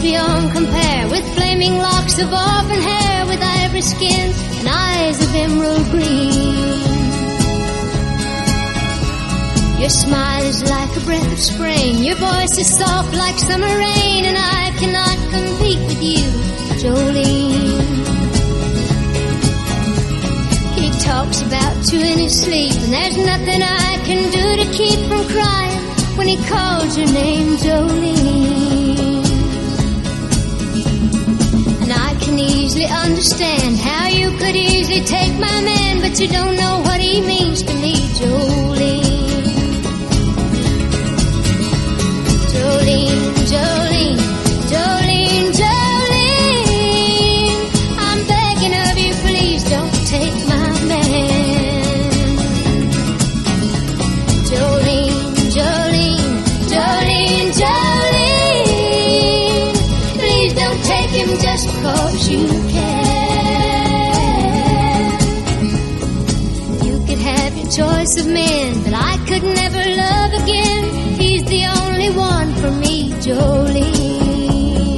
beyond compare, with flaming locks of auburn hair, with ivory skin and eyes of emerald green. Your smile is like a breath of spring, your voice is soft like summer rain, and I cannot compete with you, Jolene. He talks about you in his sleep, and there's nothing I can do to keep from crying when he calls your name, Jolene. And I can easily understand how you could easily take my man, but you don't know what he means to me, Jolene. Jolene, Jolene, Jolene, Jolene, I'm begging of you, please don't take my man. Jolene, Jolene, Jolene, Jolene, please don't take him just because you can. You could have your choice of men, but I could never love again. He's the only one for me, Jolene.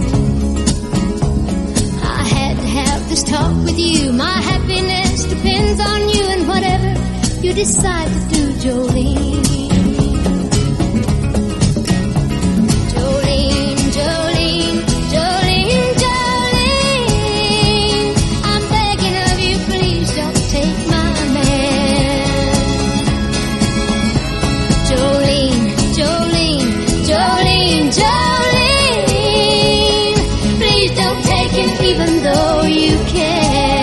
I had to have this talk with you. My happiness depends on you, and whatever you decide to do, Jolene. Jolene, Jolene, Jolene, Jolene, I'm begging of you, please don't take my man. Jolene, Jolene, Jolene, Jolene, please don't take him even though you can.